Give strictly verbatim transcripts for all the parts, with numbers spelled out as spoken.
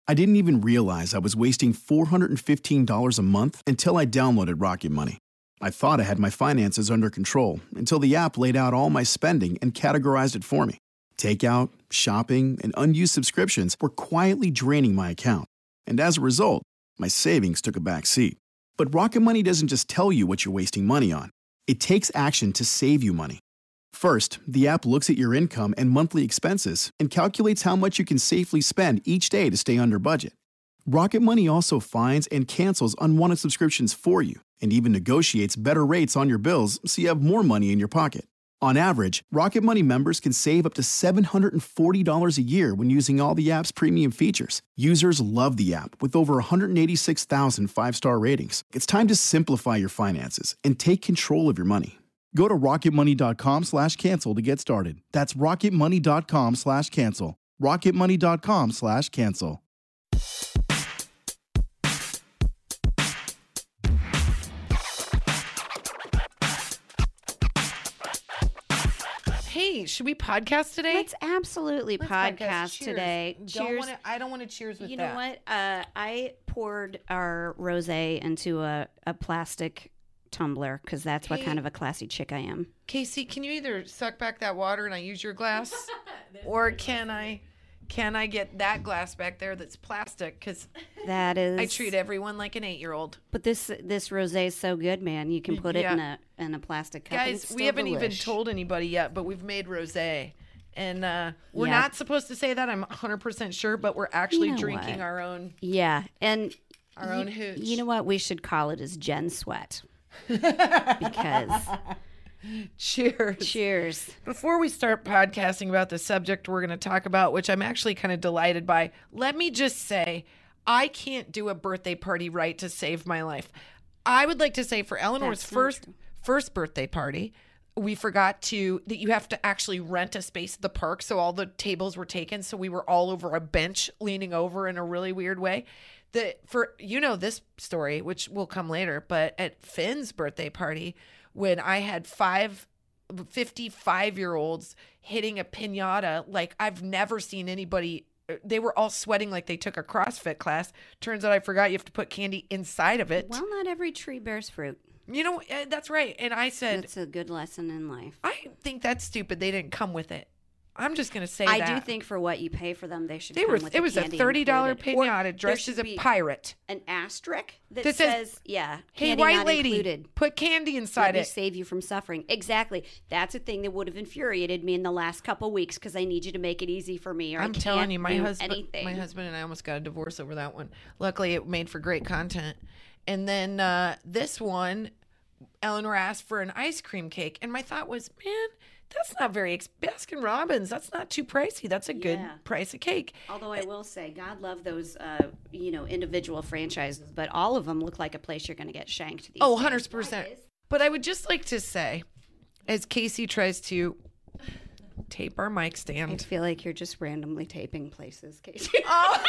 I didn't even realize I was wasting four hundred fifteen dollars a month until I downloaded Rocket Money. I thought I had my finances under control until the app laid out all my spending and categorized it for me. Takeout, shopping, and unused subscriptions were quietly draining my account. And as a result, my savings took a back seat. But Rocket Money doesn't just tell you what you're wasting money on. It takes action to save you money. First, the app looks at your income and monthly expenses and calculates how much you can safely spend each day to stay under budget. Rocket Money also finds and cancels unwanted subscriptions for you and even negotiates better rates on your bills so you have more money in your pocket. On average, Rocket Money members can save up to seven hundred forty dollars a year when using all the app's premium features. Users love the app with over one hundred eighty-six thousand five-star ratings. It's time to simplify your finances and take control of your money. Go to rocketmoney.com slash cancel to get started. That's rocketmoney.com slash cancel. rocketmoney.com slash cancel. Hey, should we podcast today? Let's absolutely Let's podcast, podcast. Cheers. today. Don't Cheers. wanna, I don't want to cheers with you that. know what? Uh, I poured our rosé into a, a plastic tumbler because that's what Hey. kind of a classy chick I am. Casey, can you either suck back that water and I use your glass, or can I, can I get that glass back there that's plastic? Because That is. I treat everyone like an eight-year-old. But this this rosé is so good, man. You can put it in a in a plastic cup. and Guys, it's we still haven't even delish. told anybody yet, but we've made rosé. And uh, we're Yeah. not supposed to say that, I'm one hundred percent sure, but we're actually You know drinking what? our own Yeah, and our own hooch. you know what? We should call it as Jen Sweat. Because Cheers. cheers. Before we start podcasting about the subject we're going to talk about, which I'm actually kind of delighted by, let me just say I can't do a birthday party right to save my life. I would like to say for Eleanor's That's not first true. first birthday party, we forgot to that you have to actually rent a space at the park, so all the tables were taken, so we were all over a bench leaning over in a really weird way. The for you know this story, which will come later, but at Finn's birthday party, when I had five fifty-five-year-olds hitting a piñata, like I've never seen anybody. They were all sweating like they took a CrossFit class. Turns out I forgot you have to put candy inside of it. Well, not every tree bears fruit. You know, uh, that's right. And I said, That's a good lesson in life. I think that's stupid. They didn't come with it. I'm just going to say I that. do think for what you pay for them, they should they come were. with It the was a candy thirty dollars included. Or piñata there dressed should as a be pirate. An asterisk that, That says, says, yeah, Hey, candy white not lady, included. put candy Let inside me it. save you from suffering. Exactly. That's a thing that would have infuriated me in the last couple weeks because I need you to make it easy for me. Or I'm I telling can't you, my do husband, anything. my husband and I almost got a divorce over that one. Luckily, it made for great content. And then uh, this one, Eleanor asked for an ice cream cake, and my thought was, man, that's not very ex- Baskin Robbins. That's not too pricey. That's a good Yeah. price of cake. Although I will say, God love those, uh, you know, individual franchises, but all of them look like a place you're going to get shanked. These Oh, days. one hundred percent. But I would just like to say, as Casey tries to tape our mic I stand. feel like you're just randomly taping places, Casey. Oh.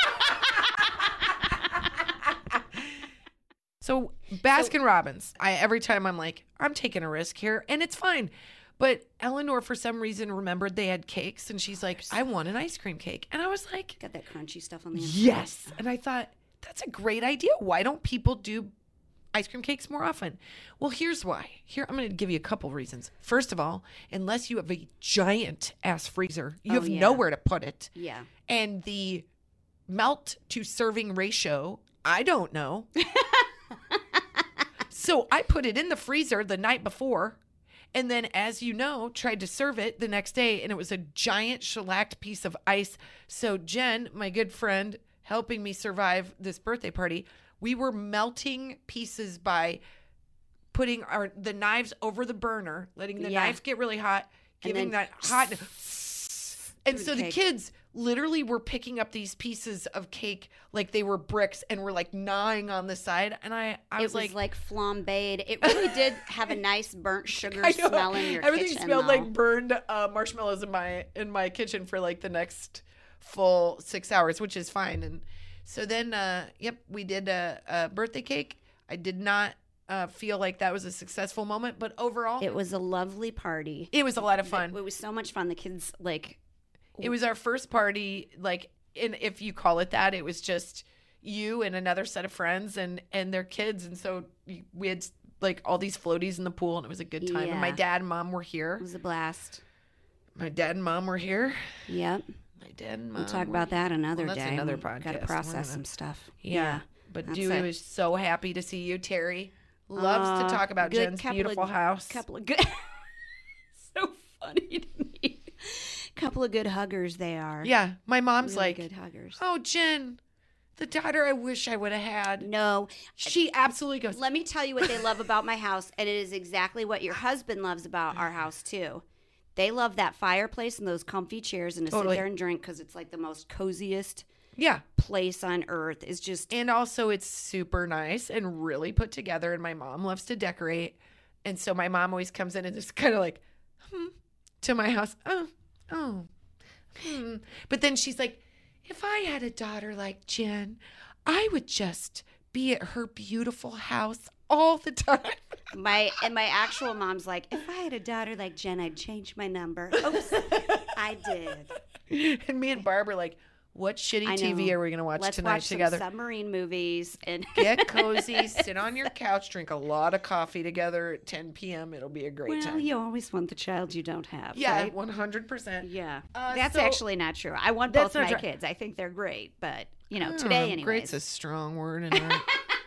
So Baskin Robbins, I every time I'm like, I'm taking a risk here, and it's fine. But Eleanor, for some reason, remembered they had cakes, and she's like, I want an ice cream cake. And I was like, Got that crunchy stuff on the inside. yes. And I thought, that's a great idea. Why don't people do ice cream cakes more often? Well, here's why. Here, I'm going to give you a couple reasons. First of all, unless you have a giant ass freezer, you Oh, have yeah. nowhere to put it. Yeah. And the melt to serving ratio, I don't know. So I put it in the freezer the night before, and then, as you know, tried to serve it the next day, and it was a giant shellacked piece of ice. So Jen, my good friend, helping me survive this birthday party, we were melting pieces by putting our the knives over the burner, letting the Yeah. knife get really hot, And giving then that hot. And through so the the cake. kids literally were picking up these pieces of cake like they were bricks and were like gnawing on the side. And I, I It was, was like, like, flambéed. It really did have a nice burnt sugar I know, smell in your everything kitchen. smelled though. like burned uh, marshmallows in my in my kitchen for like the next full six hours, which is fine. And so then, uh, yep, we did a, a birthday cake. I did not uh, feel like that was a successful moment, but overall, It was a lovely party. it was a lot of fun. It was so much fun. The kids like It was our first party, like and if you call it that, it was just you and another set of friends and and their kids, and so we had like all these floaties in the pool, and it was a good time. Yeah. And my dad and mom were It here. was a blast. My dad and mom were here. Yep. My dad and mom. We'll talk were about that another Well, that's day. another We podcast. Got to We're process gonna- some stuff. Yeah, but that's Dewey it. was so happy to see you. Terry loves Uh, to talk about good Jen's couple beautiful of- house. Couple of good. So funny to me. Couple of good huggers they are. Yeah, my mom's Really like, good huggers. "Oh, Jen, the daughter I wish I would have had." No, She absolutely goes, let me tell you what they love about my house, and it is exactly what your husband loves about our house too. They love that fireplace and those comfy chairs and to Totally. sit there and drink because it's like the most coziest yeah. place on earth. It's just And also, it's super nice and really put together. And my mom loves to decorate. And so my mom always comes in and just kind of like, hmm, to my house. Oh, oh, hmm. But then she's like, if I had a daughter like Jen, I would just be at her beautiful house all the time. my and my actual mom's like, if I had a daughter like Jen, I'd change my number. Oops, I did. And me and Barb are like, what shitty I T V know. are we going to watch Let's tonight watch together? some submarine movies and Get cozy, sit on your couch, drink a lot of coffee together at ten p.m. It'll be a great well, time. you always want the child you don't have. Yeah, right? one hundred percent. Yeah, Uh, that's so- actually not true. I want That's both not my true. kids. I think they're great, but you know, Oh, today anyways. Great's a strong word. In our...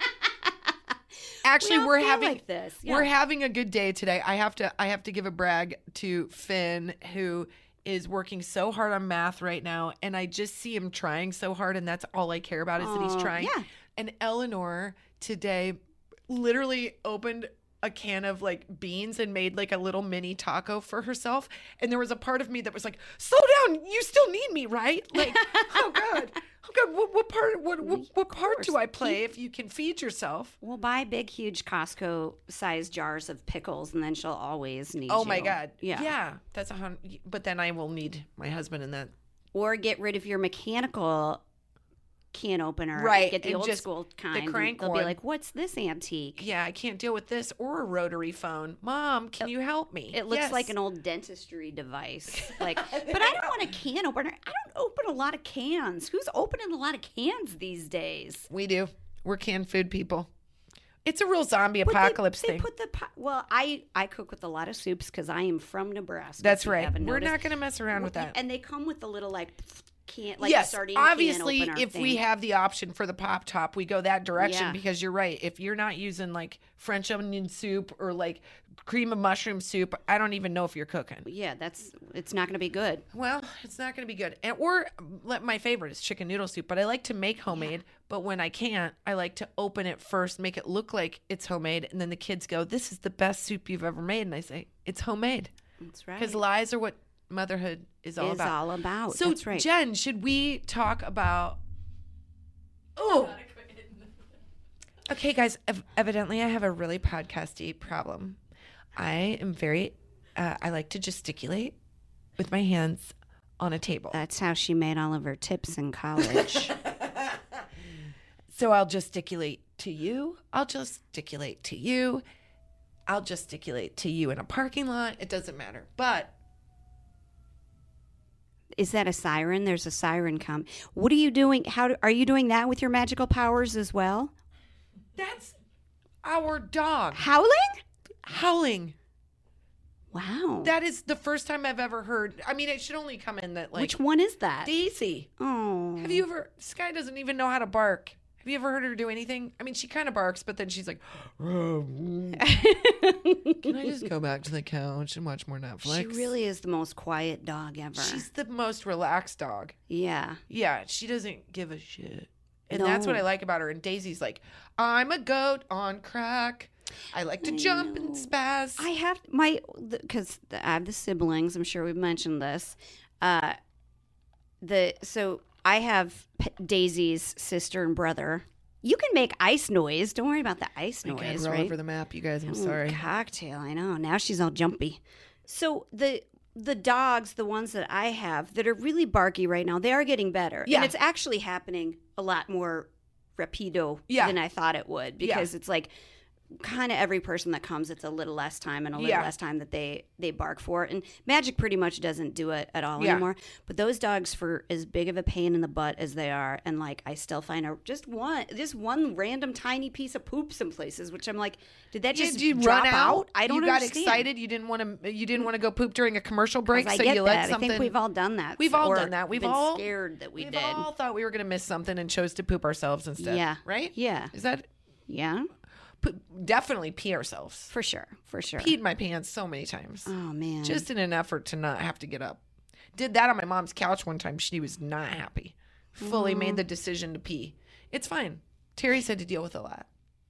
Actually, We all we're feel having like this. we're Yeah. having a good day today. I have to I have to give a brag to Finn, who is working so hard on math right now, and I just see him trying so hard, and that's all I care about is that he's Aw, trying. yeah. And Eleanor today literally opened a can of like beans and made like a little mini taco for herself. And there was a part of me that was like, slow down, you still need me, right? Like, oh God. Oh God, what, what part what what, what part do I play if you can feed yourself? We'll buy big, huge Costco-sized jars of pickles, and then she'll always need. Oh my you. God. Yeah. Yeah. That's a hundred but then I will need my husband in that. Or get rid of your mechanical can opener. and Right, Get the and old just school the kind. and crank They'll one. be like, "What's this antique?" Yeah, I can't deal with this or a rotary phone. Mom, can you help me? It looks Yes. like an old dentistry device. Like, but I don't want a can opener. I don't open a lot of cans. Who's opening a lot of cans these days? We do. We're canned food people. It's a real zombie But they- apocalypse they, thing. put the po- well. I I cook with a lot of soups because I am from Nebraska. That's if you right. haven't We're noticed. not going to mess around with that. And they come with the little like can like yes, sardine obviously, can opener if we thing. have the option for the pop top, we go that direction Yeah. because you're right. If you're not using like French onion soup or like cream of mushroom soup, I don't even know if you're cooking. Yeah, that's it's not going to be good. Well, it's not going to be good. And or let- my favorite is chicken noodle soup, but I like to make homemade. But when I can't, I like to open it first, make it look like it's homemade, and then the kids go, "This is the best soup you've ever made," and I say, "It's homemade," That's right. because lies are what motherhood is all is about. all about. So, That's right. Jen, should we talk about? Oh, okay, guys. Ev- evidently, I have a really podcasty problem. I am very. Uh, I like to gesticulate with my hands on a table. That's how she made all of her tips in college. So I'll gesticulate to you. I'll gesticulate to you. I'll gesticulate to you in a parking lot. It doesn't matter. But Is that a siren? There's a siren come. What are you doing? How do, are you doing that with your magical powers as well? that's our dog Howling? howling. Wow. That is the first time I've ever heard. I mean, it should only come in that like Which one is that? Daisy. Oh. Have you ever? Sky doesn't even know how to bark. Have you ever heard her do anything? I mean, she kind of barks, but then she's like, "Can I just go back to the couch and watch more Netflix?" She really is the most quiet dog ever. She's the most relaxed dog. yeah. Yeah, she doesn't give a shit. And that's what No. I like about her. And Daisy's like, I'm a goat on crack. I like to I jump know. and spaz. I have my because I have the siblings. I'm sure we've mentioned this. Uh, the so I have P- Daisy's sister and brother. You can make ice noise. Don't worry about the ice My God, noise, we're all right? over the map, you guys. I'm Oh, sorry. Cocktail. I know. Now she's all jumpy. So the the dogs, the ones that I have that are really barky right now, they are getting better. Yeah. And it's actually happening a lot more rapido Yeah. than I thought it would because it's like kind of every person that comes, it's a little less time and a little Yeah. less time that they they bark for. And Magic pretty much doesn't do it at all Yeah. anymore. But those dogs, for as big of a pain in the butt as they are, and like I still find a just one just one random tiny piece of poop some places, which I'm like, did that just Did you drop run out? I don't You got understand. excited. You didn't want to. You didn't want to go poop during a commercial break, 'Cause I so get you that. let something. I think we've all done that. We've all or done that. We've been all scared that we we've did. all thought we were going to miss something and chose to poop ourselves instead. Yeah. Right. Yeah. Is that Yeah, po- definitely pee ourselves? for sure, for sure. Peed my pants so many times, Oh man, just in an effort to not have to get up. Did that on my mom's couch one time. She was not happy. Fully made the decision to pee. It's fine. Terry said to deal with a lot.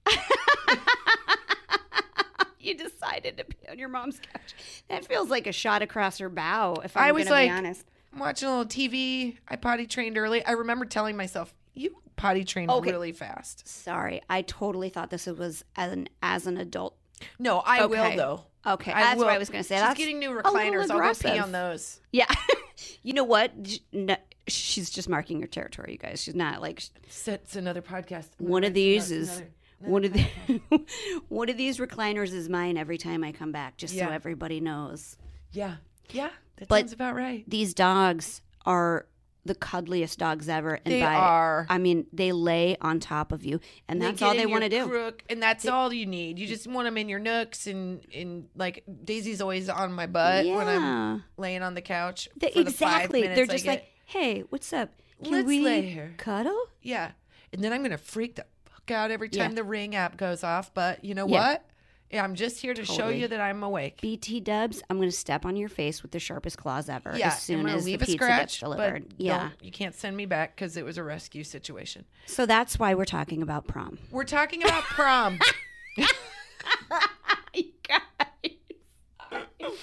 you decided to pee on your mom's couch. That feels like a shot across her bow. If I'm I was gonna like, be honest. I'm watching a little T V. I potty trained early. I remember telling myself, "You potty train Okay. really fast." Sorry, I totally thought this was as an as an adult. No, I Okay. will though. Okay, I that's will. what I was going to say. She's That's getting new a little recliners. I'll go pee aggressive. on those. Yeah, you know what? J- no, she's just marking her territory, you guys. She's not like It's another podcast. one of That's these another- is another- one of the one of these recliners is mine every time I come back, just Yeah. so everybody knows. Yeah, yeah, that But- sounds about right. These dogs are the cuddliest dogs ever, and They by are. I mean, they lay on top of you, and that's get all in they your want to do. Crook, and that's all you need. You just want them in your nooks, and and like Daisy's always on my butt when I'm Yeah. laying on the couch. They- for the five exactly. minutes They're I just get. like, "Hey, what's up? Can Let's we lay here." cuddle?" Yeah. And then I'm going to freak the fuck out every time Yeah. the Ring app goes off. But you know Yeah. what? Yeah, I'm just here to show Totally. you that I'm awake. B T Dubs, I'm going to step on your face with the sharpest claws ever Yeah, as soon I'm gonna as the leave a pizza scratch, gets delivered. but Yeah. don't- you can't send me back because it was a rescue situation. So that's why we're talking about prom. We're talking about prom. You guys.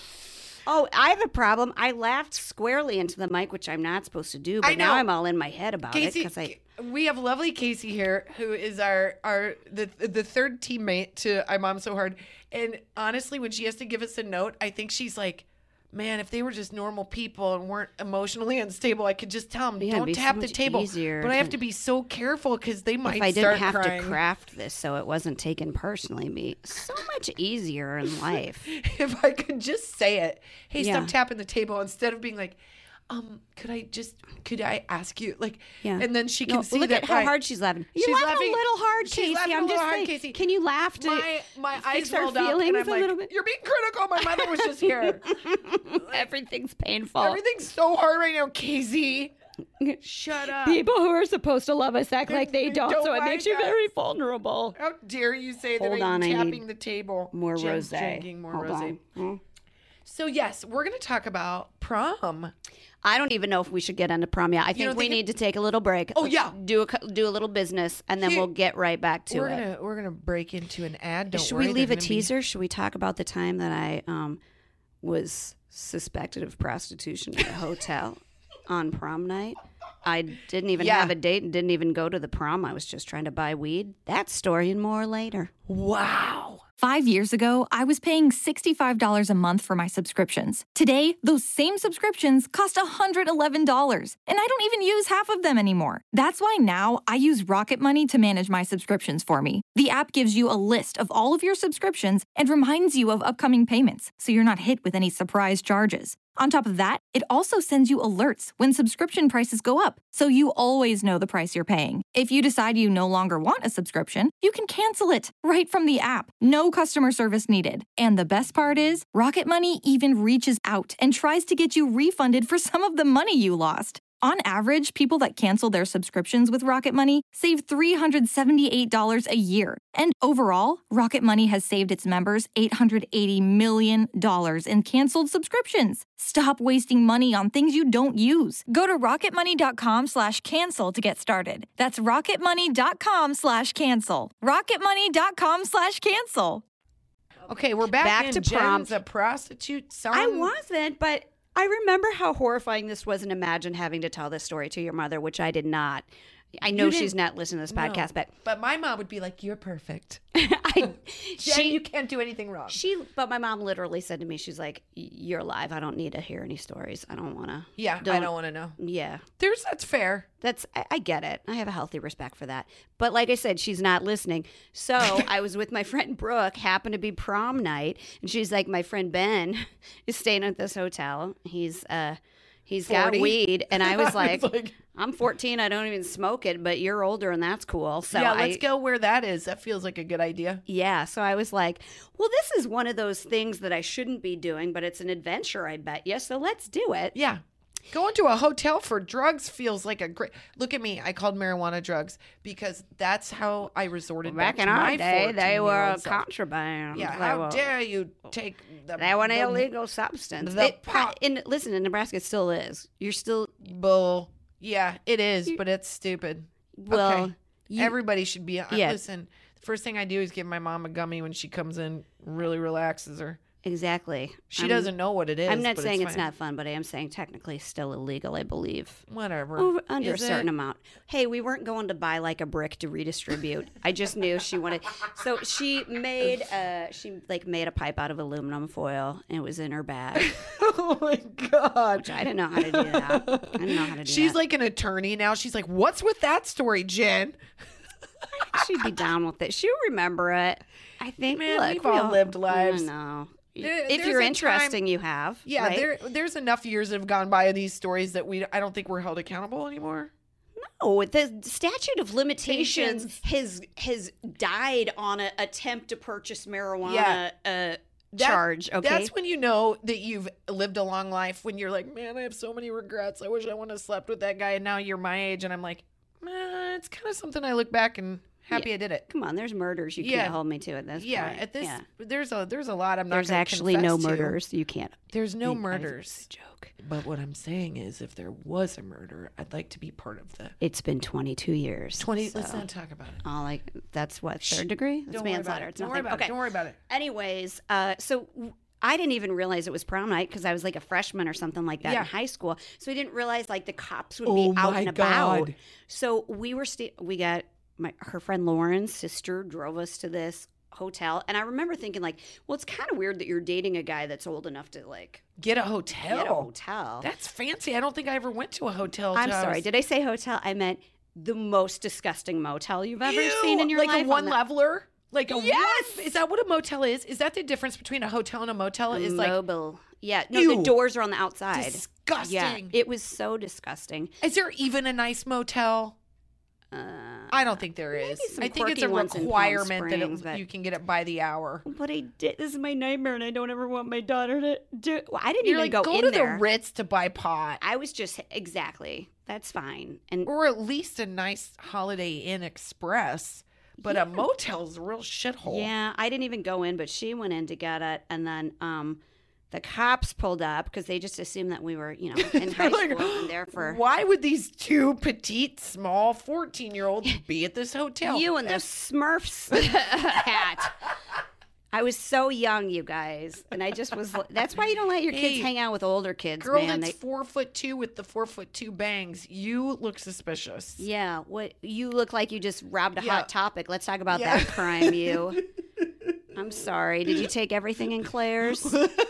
Oh, I have a problem. I laughed squarely into the mic, which I'm not supposed to do, but I now know. I'm all in my head about it Casey, because I. we have lovely Casey here, who is our our the the third teammate to I Mom So Hard. And honestly, when she has to give us a note, I think she's like, man, if they were just normal people and weren't emotionally unstable, I could just tell them, Yeah, it'd don't be so tap the much table. easier But I have to- to be so careful because they might If I start didn't have crying. to craft this so it wasn't taken personally, it'd be so much easier in life. If I could just say it, hey, Yeah. stop tapping the table, instead of being like, um, could I just, could I ask you, like, Yeah. and then she can No, see look that at how my- hard she's laughing. You're She's laughing, laughing- a little hard, she's Casey. laughing a I'm little just hard, saying, Casey. can you laugh to my my eyes fix our rolled up, feelings and I'm a like, little bit? you're being critical. My mother was just here. Everything's painful. Everything's so hard right now, Casey. Shut up. People who are supposed to love us act like they don't, Don't so it like makes you us. very vulnerable. How dare you say Hold that I'm on, I tapping need the table? More Jen's rosé. Drinking more Hold rosé. on. So yes, we're going to talk about prom. I don't even know if we should get into prom yet. I think don't we think it- need to take a little break. Oh, yeah. do a cou- do a little business, and then Here- we'll get right back to we're it. gonna we're gonna break into an ad. Don't Should worry, we leave they're a gonna be- teaser? Should we talk about the time that I um, was suspected of prostitution at a hotel on prom night? I didn't even Yeah. have a date and didn't even go to the prom. I was just trying to buy weed. That story and more later. Wow. Five years ago, I was paying sixty-five dollars a month for my subscriptions. Today, those same subscriptions cost one hundred eleven dollars, and I don't even use half of them anymore. That's why now I use Rocket Money to manage my subscriptions for me. The app gives you a list of all of your subscriptions and reminds you of upcoming payments, so you're not hit with any surprise charges. On top of that, it also sends you alerts when subscription prices go up, so you always know the price you're paying. If you decide you no longer want a subscription, you can cancel it right from the app. No customer service needed. And the best part is, Rocket Money even reaches out and tries to get you refunded for some of the money you lost. On average, people that cancel their subscriptions with Rocket Money save three hundred seventy-eight dollars a year. And overall, Rocket Money has saved its members eight hundred eighty million dollars in canceled subscriptions. Stop wasting money on things you don't use. Go to rocketmoney.com slash cancel to get started. That's rocketmoney.com slash cancel. rocketmoney.com slash cancel. Okay, we're back, Back in to Jen's prom. a prostitute son. I wasn't, but I remember how horrifying this was, and imagine having to tell this story to your mother, which I did not. I know You she's didn't- not listening to this podcast, No. but But my mom would be like, "You're perfect. I, Jen, she you can't do anything wrong." she but my mom literally said to me, she's like, "You're alive. I don't need to hear any stories. I don't want to." yeah, I don't want to know. Yeah. There's that's fair. That's I, I get it. I have a healthy respect for that. But like I said, she's not listening. So I was with my friend Brooke, happened to be prom night, and she's like, my friend Ben is staying at this hotel. He's uh he's got forty? weed, and I was like, like- I'm fourteen. I don't even smoke it, but you're older, and that's cool. So yeah, I, let's go where that is. That feels like a good idea. Yeah, so I was like, well, this is one of those things that I shouldn't be doing, but it's an adventure, I bet you. So let's do it. Yeah. Going to a hotel for drugs feels like a great. Look at me. I called marijuana drugs because that's how I resorted Back back in to our my day, they were fourteen-year-old self. contraband. Yeah, They how were- dare you take the They were an the illegal substance. the It, pot- in, listen, in Nebraska, it still is. You're still, bull. Yeah, it is, but it's stupid. well, okay. you- Everybody should be. Yeah. Listen, the first thing I do is give my mom a gummy when she comes in. Really relaxes her. exactly. She I'm- doesn't know what it is. I'm not but saying it's, fine. not fun, but I am saying technically still illegal, I believe. Whatever. Over, under Is a certain it? amount. Hey, we weren't going to buy like a brick to redistribute. I just knew she wanted. So she made uh she like made a pipe out of aluminum foil and it was in her bag. Oh my god. I didn't know how to do that. I didn't know how to do She's that. like an attorney now. She's like, "What's with that story, Jen?" She'd be down with it. She'll remember it. I think. Man, look, we've we all lived lives. No. There- if there's you're a interesting, time- you have. Yeah, right? there there's enough years that have gone by of these stories that we I don't think we're held accountable anymore. Oh, the statute of limitations Patience. has has died on an attempt to purchase marijuana Yeah. uh, That- charge. Okay, That's when you know that you've lived a long life, when you're like, "Man, I have so many regrets. I wish I wouldn't have slept with that guy." And now you're my age and I'm like, "Man, it's kind of something I look back and happy I did it." come on. There's murders. You Yeah. can't hold me to at this Yeah, point. at this Yeah. there's a there's a lot I'm not There's gonna actually no confess to. murders. You can't. There's no you- I- murders. It's a joke. But what I'm saying is, if there was a murder, I'd like to be part of the It's been twenty-two years. twenty. so- Let's not talk about it. Oh, like that's what third degree? That's Don't worry about manslaughter. it. It's Don't worry nothing. about okay. it. Don't worry about it. Anyways, uh, so w- I didn't even realize it was prom night because I was like a freshman or something like that Yeah. in high school. So I didn't realize like the cops would Oh be out my and about. God. So we were sta- we got my her friend Lauren's sister drove us to this hotel, and I remember thinking like, well, it's kind of weird that you're dating a guy that's old enough to like Get a hotel. get a hotel. That's fancy. I don't think I ever went to a hotel. I'm till I sorry, was- did I say hotel? I meant the most disgusting motel you've ever Ew, seen in your like life. a on one the- leveler. Like a Yes! one, is that what a motel is? Is that the difference between a hotel and a motel? Is like mobile. Yeah, no, Ew. the doors are on the outside. disgusting. Yeah, it was so disgusting. Is there even a nice motel? Uh, I don't think there maybe is. some I think it's quirky a ones in Palm requirement that Springs, it, but- you can get it by the hour. But I did. This is my nightmare, and I don't ever want my daughter to do. Well, I didn't You're even like, go, go in to there. the Ritz to buy pot. I was just exactly. That's fine. And Or at least a nice Holiday Inn Express. But a motel's a real shithole. yeah, I didn't even go in, but she went in to get it, and then um, the cops pulled up because they just assumed that we were, you know, in high Like, school and there for why would these two petite, small fourteen-year-olds be at this hotel? you and the Smurfs hat. I was so young, you guys, and I just was. That's why you don't let your kids Hey, hang out with older kids, Girl man. that's They, four foot two with the four foot two bangs. You look suspicious. yeah, what you look like you just robbed a Yeah. hot topic. Let's talk about Yeah. that crime, you. I'm sorry. Did you take everything in Claire's?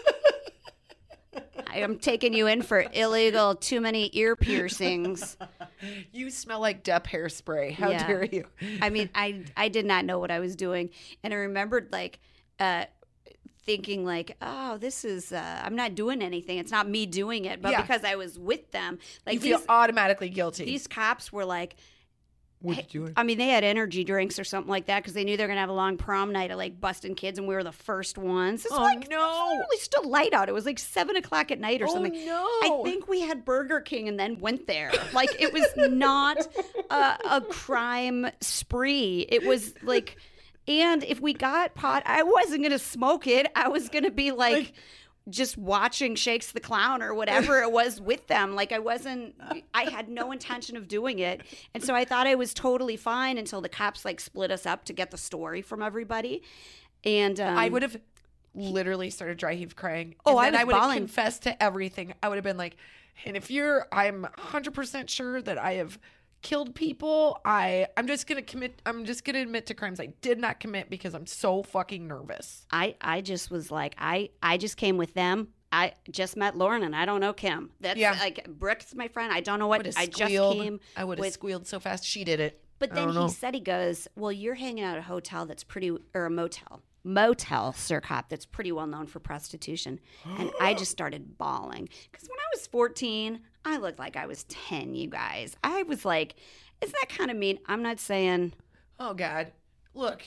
I am taking you in for illegal too many ear piercings. You smell like Depp hairspray. How Yeah. dare you? I mean, I I did not know what I was doing, and I remembered like uh, thinking like, oh, this is uh, I'm not doing anything. It's not me doing it, but Yeah. because I was with them, like You feel these automatically guilty. these cops were like. what Hey, you doing? I mean, they had energy drinks or something like that because they knew they were gonna have a long prom night of like busting kids, and we were the first ones. It's Oh, like no. it was literally still light out. It was like seven o'clock at night or Oh, something. no. I think we had Burger King and then went there. Like it was not a, a crime spree. It was like, and if we got pot, I wasn't gonna smoke it. I was gonna be like. Like- just watching Shakes the Clown or whatever it was with them. Like I wasn't, I had no intention of doing it. And so I thought I was totally fine until the cops like split us up to get the story from everybody. And um, I would have literally started dry heave crying. Oh, and I then was I would have bawling. confessed to everything. I would have been like, and if you're, I'm one hundred percent sure that I have killed people. I I'm just gonna commit. I'm just gonna admit to crimes I did not commit because I'm so fucking nervous. I, I just was like, I, I just came with them. I just met Lauren and I don't know Kim. That's Yeah. like Brooke's my friend. I don't know what Would've I just squealed. came. I would have with- squealed so fast. She did it. But I then don't he know. said, he goes, well, you're hanging out at a hotel that's pretty, or a motel, motel, Sir Cop, that's pretty well known for prostitution. And I just started bawling. Because when I was fourteen, I looked like I was ten, you guys. I was like, isn't that kind of mean? I'm not saying. Oh God, look.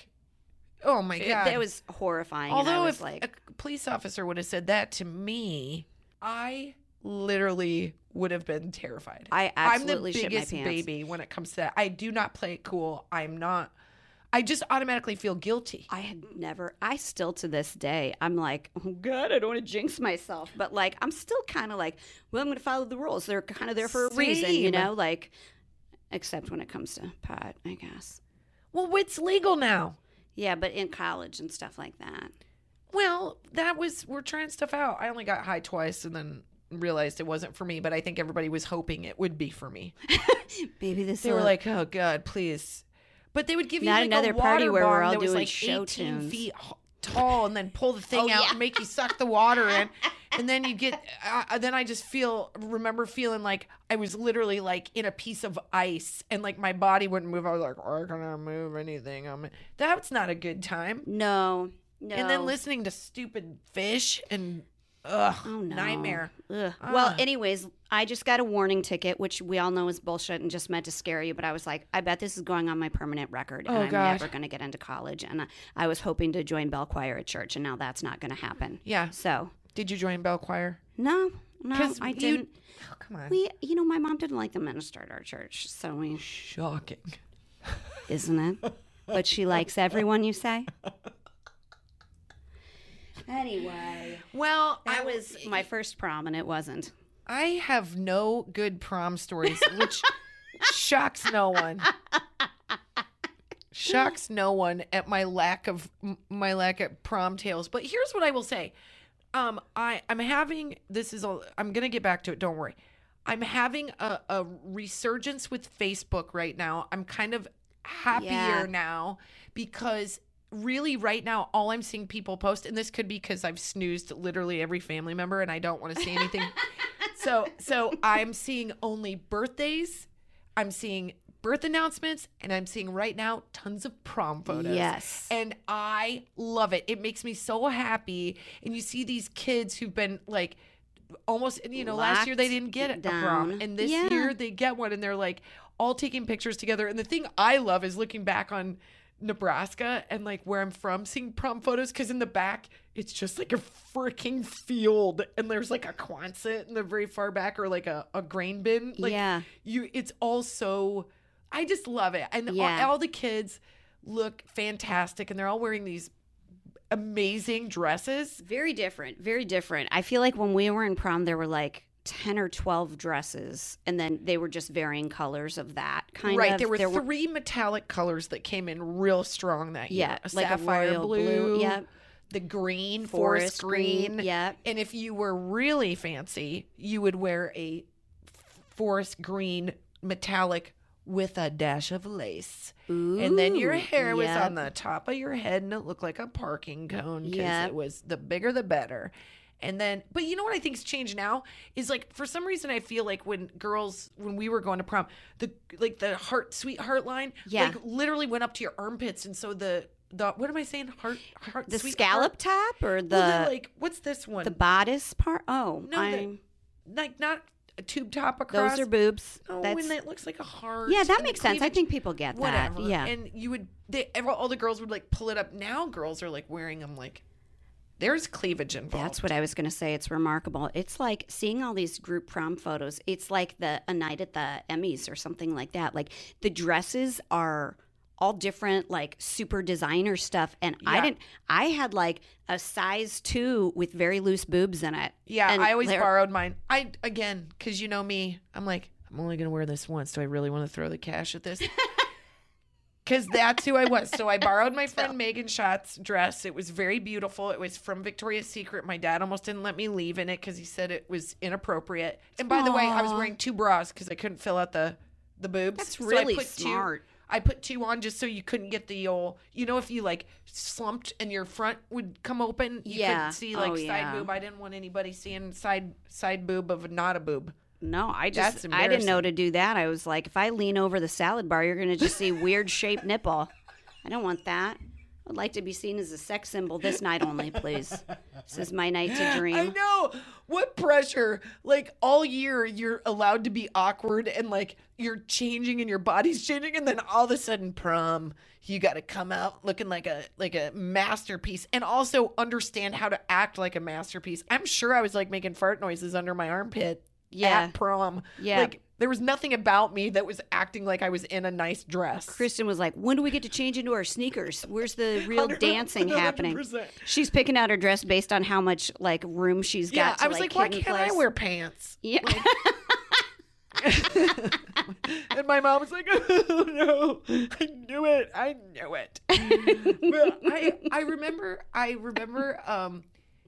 Oh my It, God, that was horrifying. and I Although was if like, a police officer would have said that to me, I literally would have been terrified. I absolutely I'm the shit my biggest pants. baby when it comes to that. I do not play it cool. I'm not. I just automatically feel guilty. I had never, I still to this day, I'm like, oh God, I don't want to jinx myself. But like, I'm still kind of like, well, I'm going to follow the rules. They're kind of there for a reason, you Same. know? Like, except when it comes to pot, I guess. Well, what's legal now? Yeah, but in college and stuff like that. Well, that was we're trying stuff out. I only got high twice and then realized it wasn't for me. But I think everybody was hoping it would be for me. Maybe this They were will- like, "Oh God, please." But they would give you Not like another a water party where we're bong all that was doing like show eighteen tunes. feet h- tall, and then pull the thing Oh, out yeah. and make you suck the water in, and then you get. Uh, then I just feel remember feeling like I was literally like in a piece of ice, and like my body wouldn't move. I was like, "I can't move anything." I'm that's not a good time. no, no. And then listening to stupid fish and ugh, Oh, no. nightmare. Ugh. Well, Ah. anyways, I just got a warning ticket, which we all know is bullshit and just meant to scare you. But I was like, I bet this is going on my permanent record, and Oh, I'm God. never going to get into college. And I, I was hoping to join bell choir at church, and now that's not going to happen. Yeah. So Did you join bell choir? no, no, 'Cause I you- didn't. Oh, come on. We, you know, my mom didn't like the minister at our church, so we, Shocking. isn't it? But she likes everyone, you say. Anyway, Well, that I was my first prom, and it wasn't. I have no good prom stories, which shocks no one. Shocks no one at my lack of m- my lack of prom tales. But here's what I will say: um, I I'm having this is a I'm gonna get back to it. Don't worry. I'm having a, a resurgence with Facebook right now. I'm kind of happier Yeah. now because really right now all I'm seeing people post, and this could be because I've snoozed literally every family member and I don't want to see anything. so so I'm seeing only birthdays, I'm seeing birth announcements, and I'm seeing right now tons of prom photos. Yes. And I love it. It makes me so happy. And you see these kids who've been like almost, you know, last year they Locked didn't get a down. prom. And this Yeah. year they get one, and they're like all taking pictures together. And the thing I love is looking back on Nebraska and like where I'm from, seeing prom photos, because in the back it's just like a freaking field, and there's like a Quonset in the very far back, or like a, a grain bin. Like, Yeah. you it's all so I just love it. And all, Yeah. all the kids look fantastic, and they're all wearing these amazing dresses. Very different. Very different. I feel like when we were in prom, there were like ten or twelve dresses, and then they were just varying colors of that kind Right. of. There were three metallic colors that came in real strong that year. Yeah, A like a sapphire royal blue. blue, yep. The green, Forest forest, green. green, yep. And if you were really fancy, you would wear a forest green metallic with a dash of lace. And then your Ooh, hair was yep. on the top of your head, and it looked like a parking cone because Yep. it was the bigger the better. And then, but you know what I think's changed now is like for some reason I feel like when girls when we were going to prom, the like the heart sweetheart line Yeah. like literally went up to your armpits, and so the the what am I saying heart heart the sweetheart? scallop top or the Well, the, like what's this one? the bodice part. Oh, No, the- I'm, like not a tube top across. those are boobs. Oh, That's, when it looks like a heart. yeah, that and the makes sense. I cleavage, think people get that. whatever. Yeah. And you would, they, every, all the girls would like pull it up. Now girls are like wearing them like, there's cleavage involved. That's what I was going to say. It's remarkable. It's like seeing all these group prom photos. It's like the a night at the Emmys or something like that. Like the dresses are all different, like super designer stuff. And I Yeah. didn't. I had like a size two with very loose boobs in it. Yeah, And I always they're- borrowed mine. I again, because you know me, I'm like, I'm only gonna wear this once. Do I really want to throw the cash at this? Because that's who I was. So I borrowed my friend Megan Schott's dress. It was very beautiful. It was from Victoria's Secret. My dad almost didn't let me leave in it because he said it was inappropriate. And by the way, I was Aw. wearing two bras because I couldn't fill out the the boobs. That's So I really put two- smart. I put two on just so you couldn't get the old, you know, if you like slumped and your front would come open, you Yeah. couldn't see like Oh, side yeah. boob. I didn't want anybody seeing side side boob of not a boob. No, I That's just I didn't know embarrassing. to do that. I was like, if I lean over the salad bar, you're gonna just see weird shaped nipple. I don't want that. I'd like to be seen as a sex symbol this night only, please. This is my night to dream. I know. What pressure. Like all year you're allowed to be awkward and like you're changing and your body's changing and then all of a sudden prom, you got to come out looking like a like a masterpiece and also understand how to act like a masterpiece. I'm sure I was like making fart noises under my armpit Yeah. at prom. Yeah. Like there was nothing about me that was acting like I was in a nice dress. Kristen was like, when do we get to change into our sneakers? Where's the real dancing one hundred happening? percent. She's picking out her dress based on how much like room she's got Yeah, to I was like, why can't I wear pants? Yeah. And my mom was like, oh no, I knew it. I knew it. But I I remember I remember um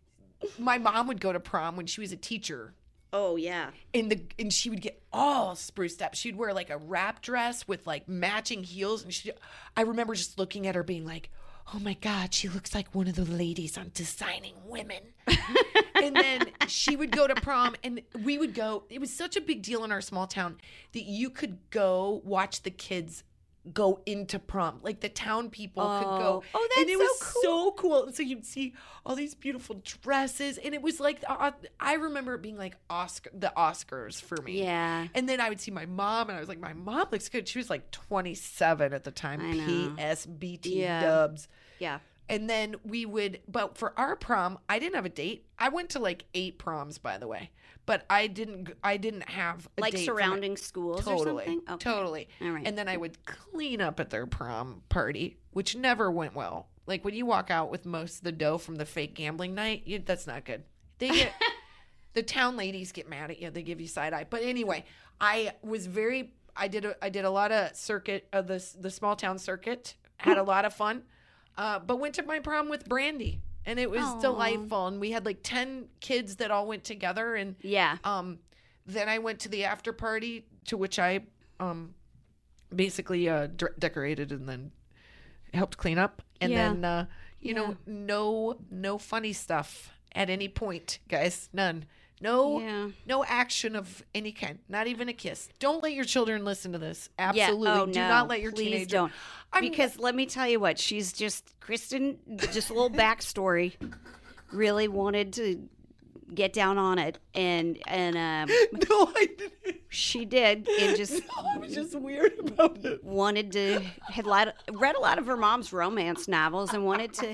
my mom would go to prom when she was a teacher. Oh yeah. And the and she would get all spruced up. She'd wear like a wrap dress with like matching heels and she I remember just looking at her being like, "Oh my god, she looks like one of the ladies on Designing Women." And then she would go to prom and we would go. It was such a big deal in our small town that you could go watch the kids go into prom. Like the town people could go. Oh. Oh, and that's it was so cool. so cool. And so you'd see all these beautiful dresses and it was like uh, I remember it being like Oscar the Oscars for me. Yeah. And then I would see my mom and I was like, my mom looks good. She was like twenty-seven at the time. I know. P S B T Yeah. dubs. Yeah. And then we would, but for our prom, I didn't have a date. I went to like eight proms, by the way, but I didn't. I didn't have a Like date for my- surrounding schools Totally, or something? Okay. totally. All right. And then I would clean up at their prom party, which never went well. Like when you walk out with most of the dough from the fake gambling night, you, that's not good. They get the town ladies get mad at you. They give you side eye. But anyway, I was very. I did. A, I did a lot of circuit of the the small town circuit. Had a lot of fun. Uh, but went to my prom with Brandy, and it was Aw. delightful. And we had like ten kids that all went together. And Yeah. um, then I went to the after party, to which I um, basically uh, d- decorated and then helped clean up. And Yeah. then uh, you Yeah. know, no no funny stuff at any point, guys. None. No, Yeah. no action of any kind. Not even a kiss. Don't let your children listen to this. Absolutely, Yeah. Oh, do no. not let your Please teenager. don't. I'm- Because let me tell you what, she's just Kristen. Just a little backstory. Really wanted to get down on it, and and um, No, I didn't. she did, and just I was just weird about it. wanted to had a lot of, read a lot of her mom's romance novels, and wanted to.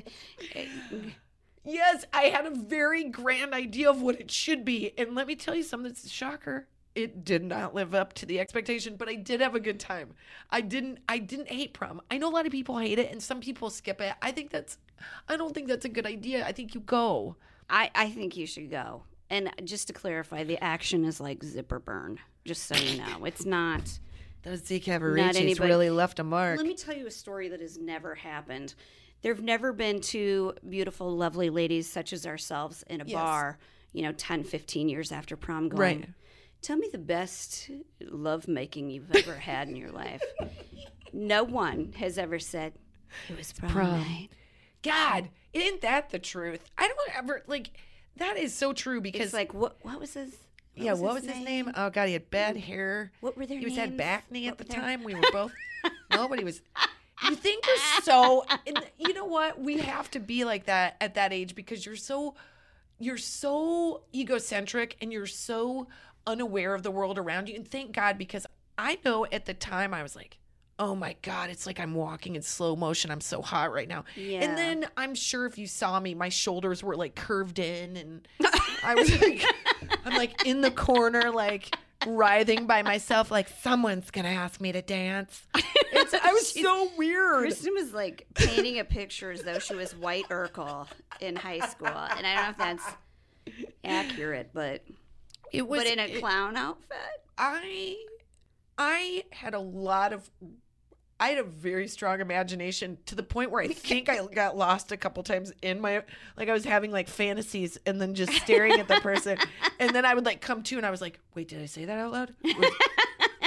Yes, I had a very grand idea of what it should be. And let me tell you something that's a shocker. It did not live up to the expectation, but I did have a good time. I didn't I didn't hate prom. I know a lot of people hate it and some people skip it. I think that's I don't think that's a good idea. I think you go. I I think you should go. And just to clarify, the action is like zipper burn. Just so you know, it's not. Those Z Not Cavaricci's anybody- really left a mark. Let me tell you a story that has never happened. There have never been two beautiful, lovely ladies such as ourselves in a Yes. bar, you know, ten, fifteen years after prom going, Right. tell me the best lovemaking you've ever had in your life. No one has ever said, it was prom, prom. night. God, isn't that the truth? I don't ever like that is so true because It's like, what What was his yeah, what was his name? Oh God, he had bad hair. What were their He was had names? back knee at What the were their- time. We were both nobody was. You think you're so. And you know what? We have to be like that at that age because you're so, you're so egocentric and you're so unaware of the world around you. And thank God because I know at the time I was like, oh my God, it's like I'm walking in slow motion. I'm so hot right now. Yeah. And then I'm sure if you saw me, my shoulders were like curved in and I was like, I'm like in the corner, like writhing by myself, like someone's going to ask me to dance. It's, I was so weird. Kristen was like painting a picture as though she was White Urkel in high school. And I don't know if that's accurate, but It was but in a it- clown outfit. I I had a lot of I had a very strong imagination to the point where I think I got lost a couple times in my like I was having like fantasies and then just staring at the person and then I would like come to and I was like, wait, did I say that out loud? Was,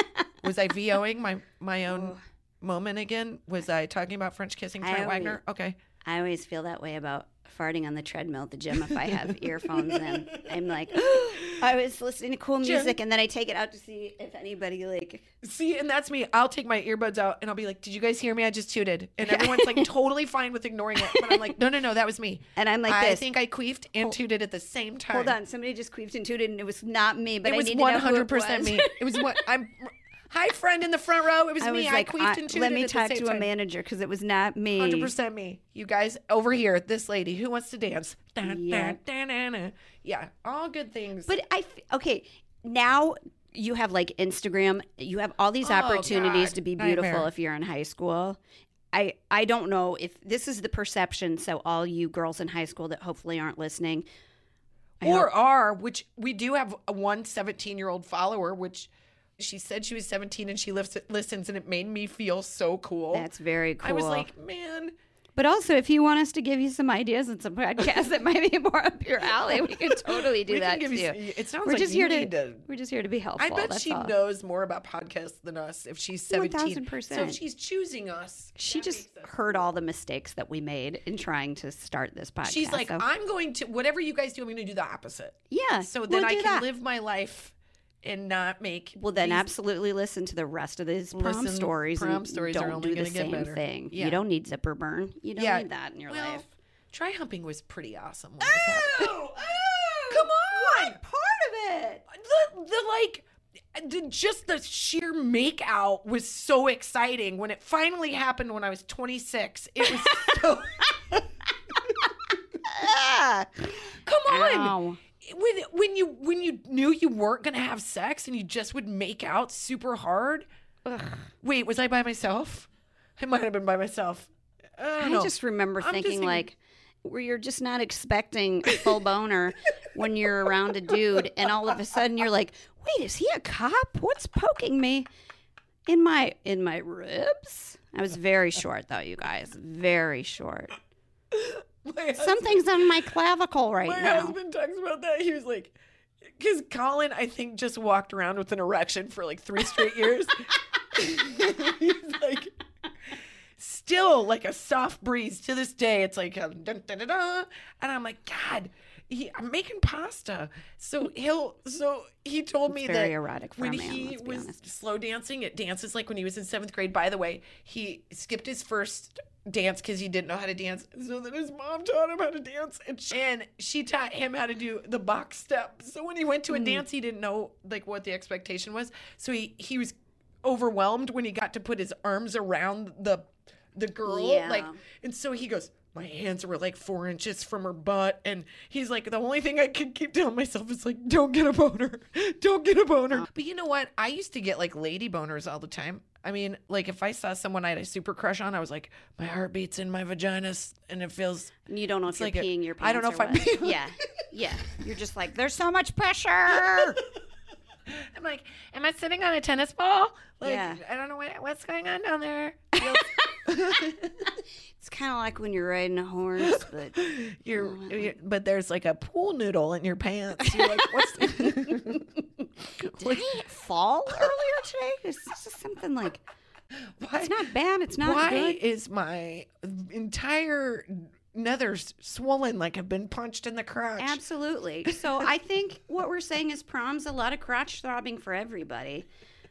Was I VOing my my own moment again? Was I talking about French kissing I Trent always- Wagner? Okay. I always feel that way about farting on the treadmill at the gym if I have earphones in. I'm like, I was listening to cool music, and then I take it out to see if anybody like. See, and that's me. I'll take my earbuds out and I'll be like, "Did you guys hear me? I just tooted." And everyone's like totally fine with ignoring it, but I'm like, "No, no, no, that was me." And I'm like I this. think I queefed and tooted at the same time. Hold on, somebody just queefed and tooted, and it was not me, but It I was need to know who one hundred percent it was. me. It was what I'm. Hi, friend in the front row. It was I me. was like, I queefed I- and tooted let me at talk the same to time. a manager because it was not me. one hundred percent me. You guys over here, this lady who wants to dance. Da, Yeah. da, da, da, da. Yeah, all good things. But I, f- okay, now you have like Instagram. You have all these Oh, opportunities God. to be beautiful Nightmare. if you're in high school. I, I don't know if this is the perception. So all you girls in high school that hopefully aren't listening. I or hope- are, which we do have a one seventeen-year-old follower, which she said she was seventeen and she lis- listens, and it made me feel so cool. That's very cool. I was like, man. But also, if you want us to give you some ideas and some podcasts that might be more up your alley, we could totally do we that can give too. you, it sounds We're like just you here need to, to. we're just here to be helpful. I bet that's she all. knows more about podcasts than us if she's seventeen. one thousand percent. So if she's choosing us, She that just makes us- heard all the mistakes that we made in trying to start this podcast. She's like, so- I'm going to whatever you guys do. I'm going to do the opposite. yeah. So then we'll I do can that. live my life and not make. Well, then these- absolutely listen to the rest of these prom Listen, stories. prom and stories are don't only do the gonna get same better. thing. Yeah. You don't need zipper burn. You don't Yeah. need that in your well, life. Try humping was pretty awesome. when it happened. Oh, Come on! part of it. The the like. The, just the sheer make out was so exciting when it finally happened when I was twenty-six. It was so. Ah. Come on. Ow. When when you when you knew you weren't gonna have sex and you just would make out super hard. Wait, was I by myself? I might have been by myself. I, don't I know. just remember I'm just thinking thinking- like, where you're just not expecting a full boner when you're around a dude, and all of a sudden you're like, wait, is he a cop? What's poking me in my in my ribs? I was very short though, you guys, very short. My husband- Something's on my clavicle right My now. husband talks about that. He was like, because Colin, I think, just walked around with an erection for like three straight years. He's like, still like a soft breeze to this day. It's like, um, dun, dun, dun, dun. And I'm like, God, he, I'm making pasta. So he'll, so he told me It's very that erotic for when a man, he let's be was honest. slow dancing at dances, like when he was in seventh grade. By the way, he skipped his first dance because he didn't know how to dance. So then his mom taught him how to dance, and she, and she taught him how to do the box step. So when he went to a Mm. dance, he didn't know like what the expectation was. So he he was overwhelmed when he got to put his arms around the the girl, Yeah. like, and so he goes, my hands were like four inches from her butt, and he's like, the only thing I could keep telling myself is like, don't get a boner, don't get a boner. But you know what? I used to get like lady boners all the time. I mean, like if I saw someone I had a super crush on, I was like, my heart beats in my vagina, and it feels. And you don't know if It's you're like a- peeing your pants I don't know or if I'm what. peeing- Yeah, yeah. You're just like, there's so much pressure. I'm like, am I sitting on a tennis ball? Like, Yeah. I don't know what, what's going on down there. It's kind of like when you're riding a horse, but You're, you're, but there's like a pool noodle in your pants. You're like, what's? The- did I fall earlier today? It's just something like, why, it's not bad. It's not why good. is my entire nethers swollen like I've been punched in the crotch? Absolutely. So I think what we're saying is prom's a lot of crotch throbbing for everybody.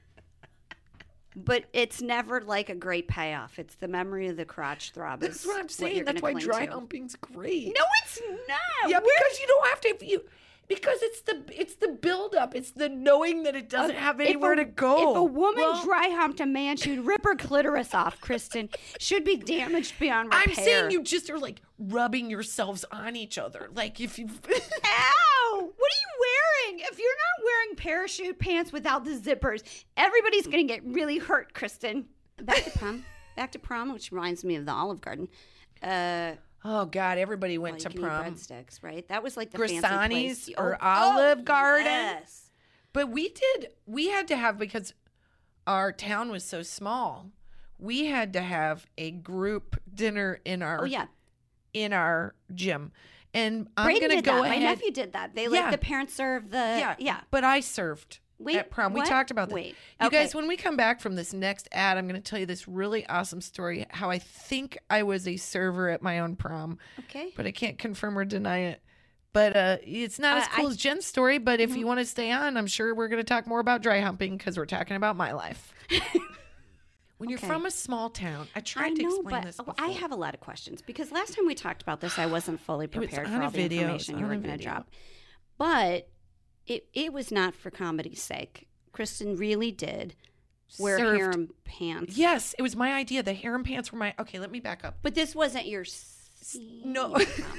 But it's never like a great payoff. It's the memory of the crotch throb. That's is what I'm saying. you're That's gonna why cling dry to. humping's great. No, it's not. yeah, Where- because you don't have to. If you, because it's the it's the buildup. It's the knowing that it doesn't have If anywhere a- to go. If a woman Well, dry humped a man, she'd rip her clitoris off, Kristen. Should be damaged beyond repair. I'm saying you just are like rubbing yourselves on each other. Like if you. Ow! What are you wearing? If you're not wearing parachute pants without the zippers, everybody's going to get really hurt, Kristen. Back to prom. Back to prom, which reminds me of the Olive Garden. Uh, Oh God! Everybody went well, to you can eat prom. breadsticks, right? That was like the Grisani's fancy place. or Oh, Olive oh, Garden. Yes. But we did, we had to have, because our town was so small, we had to have a group dinner in our, Oh yeah. in our gym. And I'm Braden going to did go that. ahead. My nephew did that. They let Yeah. the parents serve the yeah. yeah. But I served. Wait, at prom. We what? talked about this. Wait, You okay. guys, when we come back from this next ad, I'm going to tell you this really awesome story, how I think I was a server at my own prom. Okay. But I can't confirm or deny it. But uh, it's not Uh, as cool I- as Jen's story, but if you want to stay on, I'm sure we're going to talk more about dry humping because we're talking about my life. When you're Okay. from a small town, I tried I to know, explain but this oh, before. I have a lot of questions because last time we talked about this, I wasn't fully was prepared on for a all the video, it was information you on were a going to video. drop. But it it was not for comedy's sake. Kristen really did wear Served. harem pants. Yes, it was my idea. The harem pants were my... Okay, let me back up. But this wasn't your No.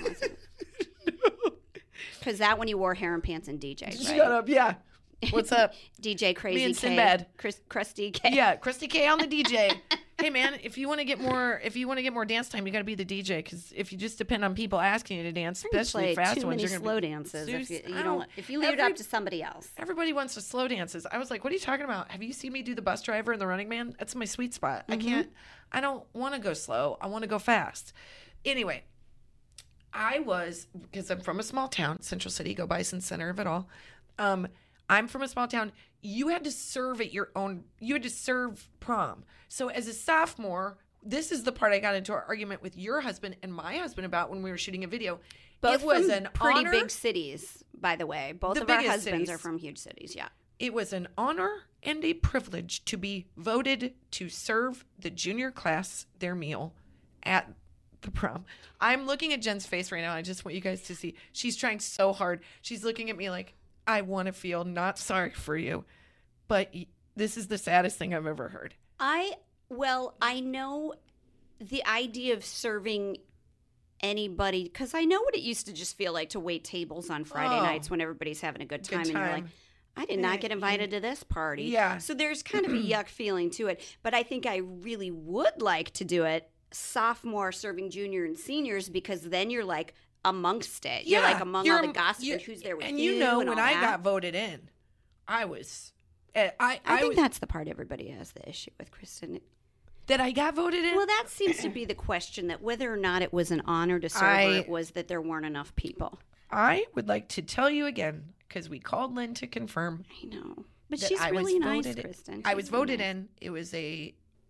Because that one you wore harem pants and D J, right? Shut up, yeah. What's up? D J Crazy Me and K, Sinbad. Chris, Krusty K. Yeah, Krusty K on the D J. Hey man, if you want to get more, if you want to get more dance time, you got to be the D J. Because if you just depend on people asking you to dance, You're gonna especially play fast too ones, many you're slow gonna be, dances if you, Zeus, you I don't. If you leave it every- up to somebody else. Everybody wants to slow dances. I was like, what are you talking about? Have you seen me do the bus driver and the Running Man? That's my sweet spot. I can't. I don't want to go slow. I want to go fast. Anyway, I was, because I'm from a small town, Central City, go Bison, center of it all. Um, I'm from a small town. You had to serve at your own, you had to serve prom. So as a sophomore, this is the part I got into an argument with your husband and my husband about when we were shooting a video. Both it was from an pretty honor. big cities, by the way. Both The of our biggest husbands cities. are from huge cities. Yeah. It was an honor and a privilege to be voted to serve the junior class their meal at the prom. I'm looking at Jen's face right now. I just want you guys to see. She's trying so hard. She's looking at me like, I want to feel not sorry for you, but y- this is the saddest thing I've ever heard. I well, I know the idea of serving anybody because I know what it used to just feel like to wait tables on Friday Oh. nights when everybody's having a good time, Good and you're like, time. I did not get invited to this party. Yeah. So there's kind of a yuck feeling to it. But I think I really would like to do it sophomore serving junior and seniors because then you're like amongst it. You're like among all the am- gossip you- and who's there with and you. you know, and when all I that. got voted in, I was, eh, I, I, I, think was, that's the part everybody has the issue with, Kristen. that I got voted in. Well, that seems to be the question, that whether or not it was an honor to serve I- or it was that there weren't enough people. I would like to tell you again, because we called Lynn to confirm. I know. But that she's I was really nice, voted- Kristen. I She's was really voted nice. in. It was a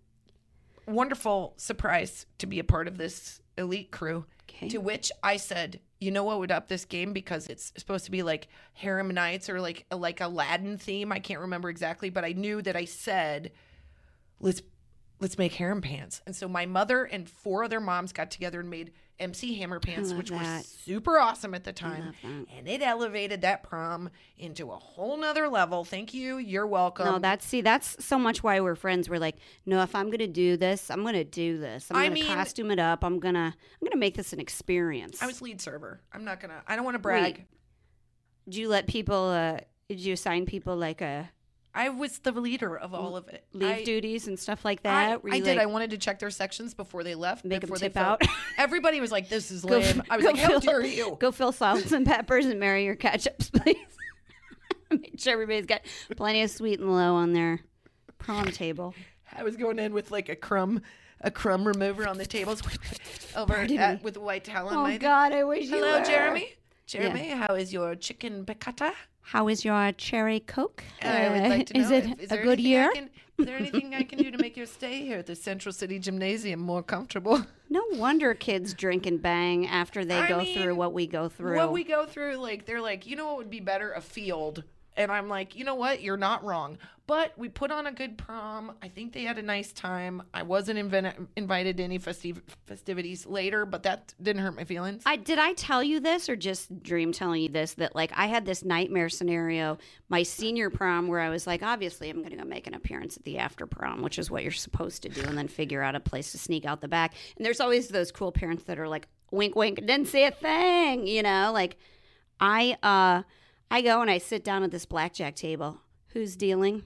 wonderful surprise to be a part of this elite crew. Okay. To which I said, you know what would up this game, because it's supposed to be like harem nights or like like Aladdin theme. I can't remember exactly, but I knew that I said, let's let's make harem pants. And so my mother and four other moms got together and made M C Hammer pants, love which were that. super awesome at the time. love that. And it elevated that prom into a whole nother level. Thank you. You're welcome. No, that's see, that's so much why we're friends. We're like, no, if I'm gonna do this, I'm gonna do this. I'm I gonna mean- costume it up. I'm gonna I'm gonna make this an experience. I was lead server. I'm not gonna. I don't want to brag. Wait. Did you let people? Uh, did you assign people like a I was the leader of all of it. leave I, duties and stuff like I, that? Were I you did. like, I wanted to check their sections before they left. Make 'em before tip they filled- out? Everybody was like, "This is Go- lame." I was go like, "How fill- dare you?" Go fill salts and peppers and marry your ketchups, please. Make sure everybody's got plenty of sweet and low on their prom table. I was going in with like a crumb, a crumb remover on the tables, over Pardon at, me. with a white towel on Oh my. God, I wish you Hello, were. Jeremy. Jeremy, how is your chicken piccata? How is your cherry coke? I would like to know. Is it if, is a there good anything year? I can, is there anything I can do to make your stay here at the Central City Gymnasium more comfortable? No wonder kids drink and bang after they I go mean, through what we go through. What we go through, like, they're like, you know what would be better? A field. And I'm like, you know what? You're not wrong. But we put on a good prom. I think they had a nice time. I wasn't inven- invited to any festiv- festivities later, but that didn't hurt my feelings. I did I tell you this or just dream telling you this, that like I had this nightmare scenario my senior prom where I was like, obviously I'm going to go make an appearance at the after prom, which is what you're supposed to do, and then figure out a place to sneak out the back. And there's always those cool parents that are like, wink wink, didn't see a thing, you know, like I uh I go and I sit down at this blackjack table. Who's dealing?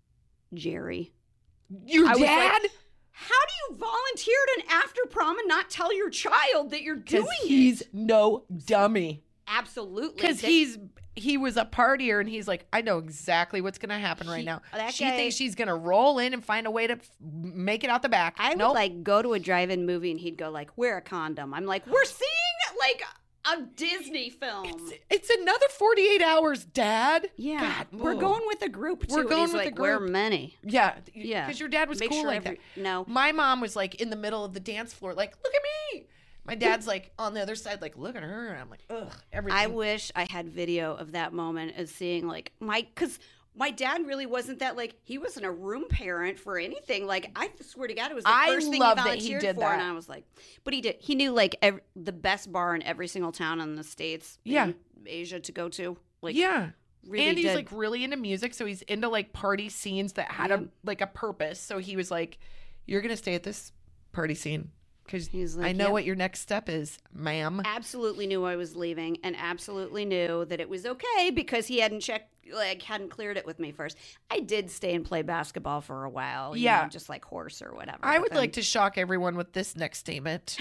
Jerry. Your I was like, dad? How do you volunteer at an after prom and not tell your child that you're doing Because he's it? no dummy. Absolutely. Because That- he's he was a partier, and he's like, I know exactly what's going to happen right He- now. that She guy- thinks she's going to roll in and find a way to f- make it out the back. I would Nope. like go to a drive-in movie and he'd go like, wear a condom. I'm like, we're seeing like a Disney film. It's, it's another forty-eight hours, Dad. Yeah, God, we're whoa. going with a group too. We're and going he's with like, a group. We're many. Yeah, Yeah. Because your dad was Make cool sure like every- that. no. My mom was like in the middle of the dance floor, like, look at me. My dad's like on the other side, like, look at her. And I'm like, ugh, everything. I wish I had video of that moment as seeing like my because my dad really wasn't that like he wasn't a room parent for anything. Like I swear to God, it was the I first thing love he that he volunteered did for, that. and I was like, but he did. He knew like ev- the best bar in every single town in the states, Yeah. in Asia to go to. Like yeah. really and he's did. like really into music, so he's into like party scenes that had Yeah. a like a purpose. So he was like, you're going to stay at this party scene because He's like, I know "Yep." what your next step is, ma'am. absolutely knew I was leaving and absolutely knew that it was okay because he hadn't checked like hadn't cleared it with me first. I did stay and play basketball for a while, you Yeah. know, just like horse or whatever. I but would then- like to shock everyone with this next statement.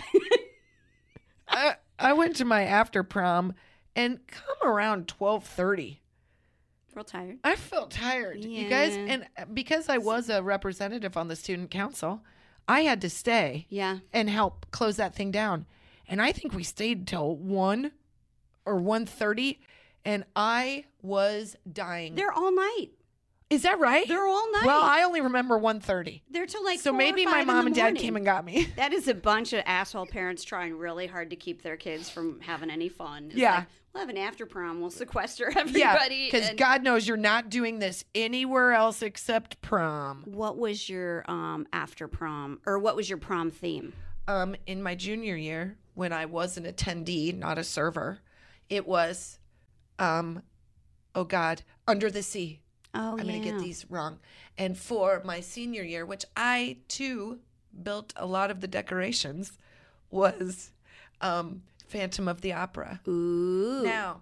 I, I went to my after prom and come around twelve thirty. real tired. I felt tired, you guys. Yeah. And because I was a representative on the student council, I had to stay Yeah. and help close that thing down. And I think we stayed till one or one thirty, and I was dying. They're all night. Is that right? They're all night. Well, I only remember one thirty. They're till like So four or maybe my five in mom the and dad morning. came and got me. That is a bunch of asshole parents trying really hard to keep their kids from having any fun. It's Yeah. like, we'll have an after prom. We'll sequester Yeah, everybody. because and- God knows you're not doing this anywhere else except prom. What was your um after prom, or what was your prom theme? Um, in my junior year, when I was an attendee, not a server, it was, um, oh God, Under the Sea. Oh, I'm yeah. going to get these wrong. And for my senior year, which I too built a lot of the decorations, was um, Phantom of the Opera. Ooh. Now,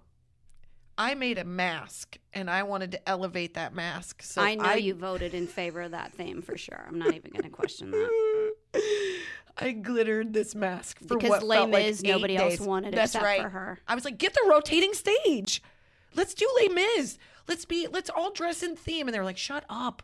I made a mask and I wanted to elevate that mask. So I know you voted in favor of that theme for sure. I'm not even going to question that. I glittered this mask for Because what Les felt like Mis, eight nobody else days. wanted That's except right. for her. I was like, get the rotating stage. Let's do Les Mis. Let's be. Let's all dress in theme. And they were like, shut up.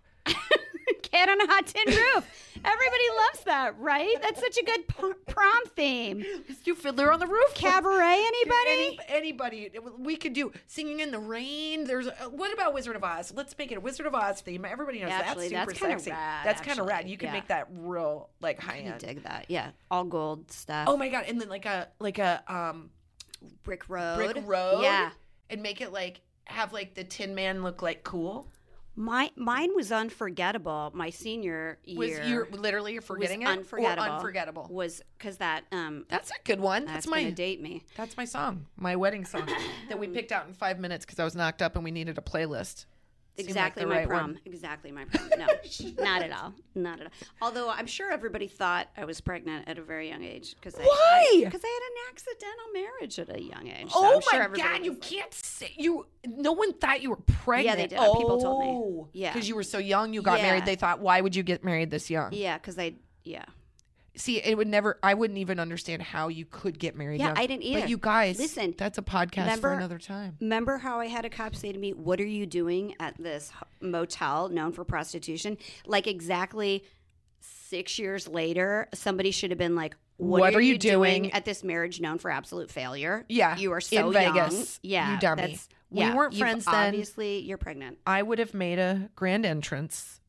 Cat on a hot tin roof. Everybody loves that, right? That's such a good p- prom theme. Let's do Fiddler on the Roof. Cabaret, anybody? Any, anybody. We could do Singing in the Rain. There's a, what about Wizard of Oz? Let's make it a Wizard of Oz theme. Everybody knows Actually, that's super that's kinda sexy. rad, that's kind of rad. actually. You can Yeah. make that real like high I end. dig that. Yeah, all gold stuff. Oh my god! And then like a like a um Brick Road. brick road. Yeah. And make it like have like the Tin Man look like cool. My mine was unforgettable. My senior Was year you literally you're forgetting was it? unforgettable. Or unforgettable. Was because that um That's a good one. that's That's my gonna date me. that's my song, my wedding song that we picked out in five minutes because I was knocked up and we needed a playlist. Seemed like Exactly the my right prom. one. Exactly my prom. No, not at all. Not at all. Although I'm sure everybody thought I was pregnant at a very young age because Why? Because I had an accidental marriage at a young age. So Oh I'm sure my everybody god! You was like- can't say you. No one thought you were pregnant. they did. Oh, People told me. Yeah. because you were so young. You got Yeah. married. They thought, why would you get married this young? Yeah, because I yeah. See, it would never. I wouldn't even understand how you could get married. Yeah, young. I didn't either. But you guys, Listen, that's a podcast remember- for another time. Remember how I had a cop say to me, "What are you doing at this h- motel known for prostitution?" Like exactly six years later, somebody should have been like, "What, are, you doing at this marriage known for absolute failure?" Yeah, you are so in young. Vegas, Yeah, you dummy. that's- We yeah, weren't you've- friends then. Obviously, you're pregnant. I would have made a grand entrance.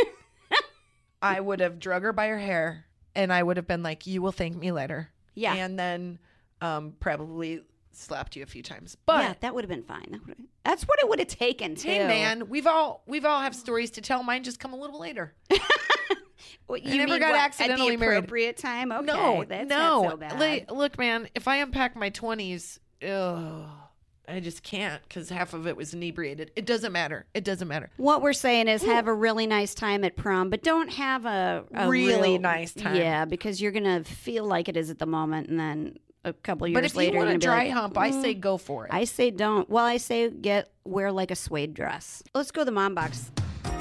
I would have drug her by her hair, and I would have been like, "You will thank me later." Yeah. and then um, probably slapped you a few times. But yeah, that would have been fine. That would've- That's what it would have taken too. hey, man, we've all we've all have stories to tell. Mine just come a little later. What, I you never mean got what, accidentally at the married. appropriate time. Okay, no, that's no. not so bad. Like, look, man, if I unpack my twenties, ugh, I just can't because half of it was inebriated. It doesn't matter. It doesn't matter. What we're saying is have a really nice time at prom, but don't have a, a Really real- nice time. Yeah, because you're gonna feel like it is at the moment, and then a couple years But if later, you want you're a gonna dry be like, hump, I "Mm." say go for it. I say don't. Well, I say get wear like a suede dress. Let's go to the mom box.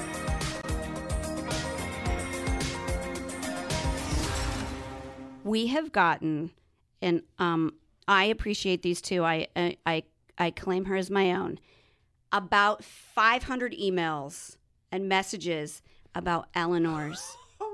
We have gotten, and um, I appreciate these two. I I I, I claim her as my own. About five hundred emails and messages about Eleanor's oh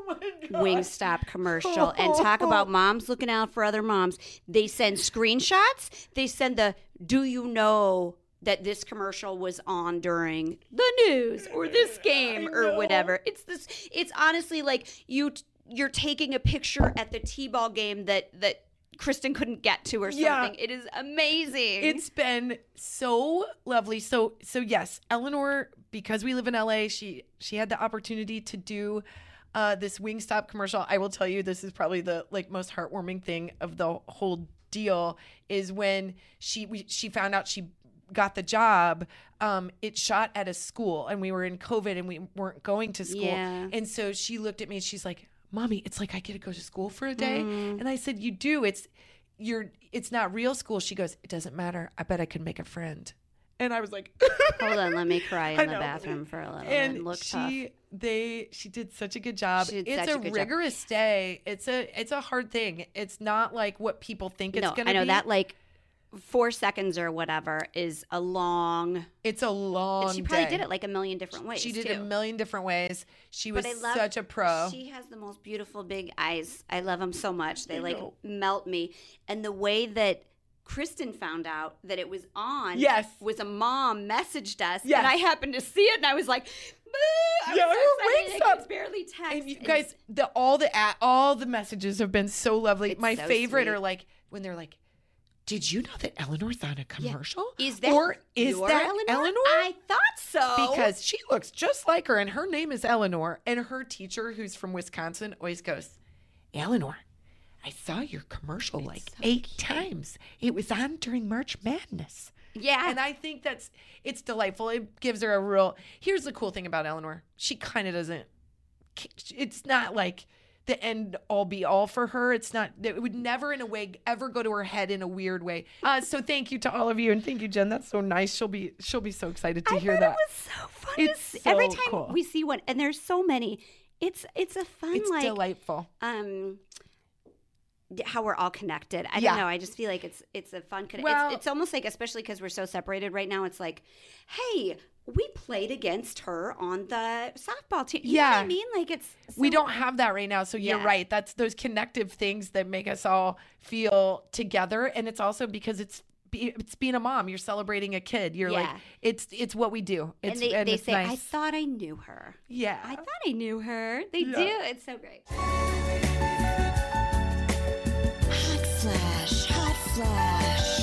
Wingstop commercial. And talk about moms looking out for other moms. They send screenshots. They send the, do you know that this commercial was on during the news or this game or whatever. It's this. It's honestly like you. You're taking a picture at the T-ball game that that Kristen couldn't get to or something. Yeah. It is amazing. It's been so lovely. So so yes, Eleanor, because we live in L A, she she had the opportunity to do uh, this Wingstop commercial. I will tell you, this is probably the like most heartwarming thing of the whole deal. Is when she we, she found out she got the job. Um, it shot at a school, and we were in COVID, and we weren't going to school. Yeah. And so she looked at me, and she's like, Mommy, it's like I get to go to school for a day. Mm. And I said, you do. It's you're. It's not real school. She goes, it doesn't matter. I bet I could make a friend. And I was like, hold on, let me cry in I the know. bathroom for a little and bit. Look she, tough. they, she did such a good job. She did It's such a, a good rigorous job. day. It's a, it's a hard thing. It's not like what people think it's No, going to I be. know that like four seconds or whatever is a long. It's a long. And she probably day. did it like a million different ways. She did too. a million different ways. She was But I love, such a pro. She has the most beautiful big eyes. I love them so much. They I like know. melt me. And the way that Kristen found out that it was on Yes. was a mom messaged us. Yes. And I happened to see it and I was like, boo! I Yeah, was her so excited. Wingstop. I could barely text. And you And guys, the all the a- all the messages have been so lovely. It's My so favorite sweet. are like when they're like, "Did you know that Eleanor's on a commercial? Is that or is your that Eleanor? Eleanor? I thought so. Because she looks just like her, and her name is Eleanor. And her teacher, who's from Wisconsin, always goes, Eleanor, I saw your commercial like so eight cute. times. It was on during March Madness." yeah. And I think that's, it's delightful. It gives her a real, here's the cool thing about Eleanor. She kind of doesn't, it's not like the end all be all for her. It's not, it would never in a way ever go to her head in a weird way. Uh, so thank you to all of you. And thank you, Jen. That's so nice. She'll be, she'll be so excited to I hear thought that. it was so fun. to It's see. so Every time cool. we see one, and there's so many, it's it's a fun It's like delightful. um how we're all connected. I Yeah. don't know. I just feel like it's it's a fun. Con- Well- it's, it's almost like, especially because we're so separated right now. It's like, hey, we played against her on the softball team. You know what Yeah. I mean? Like it's We so- don't have that right now. So you're Yeah. right. That's those connective things that make us all feel together. And it's also because it's be, it's being a mom. You're celebrating a kid. You're like, Yeah. it's it's what we do. It's, And they, and they it's say, nice. I thought I knew her. yeah. I thought I knew her. They Yeah. do. It's so great. Hot flash, hot flash.